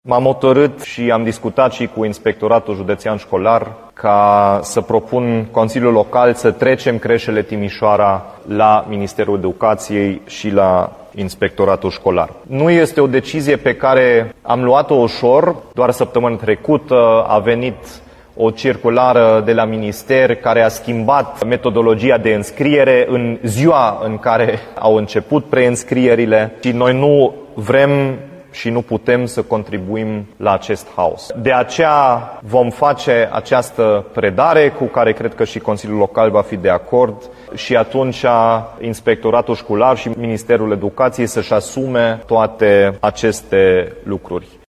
M-am hotărât și am discutat și cu Inspectoratul Județean Școlar ca să propun Consiliul Local să trecem creșele Timișoara la Ministerul Educației și la Inspectoratul Școlar. Nu este o decizie pe care am luat-o ușor. Doar săptămâna trecută a venit o circulară de la minister care a schimbat metodologia de înscriere în ziua în care au început preînscrierile și noi nu vrem și nu putem să contribuim la acest haos. De aceea vom face această predare cu care cred că și Consiliul Local va fi de acord și atunci Inspectoratul Școlar și Ministerul Educației să-și asume toate aceste lucruri.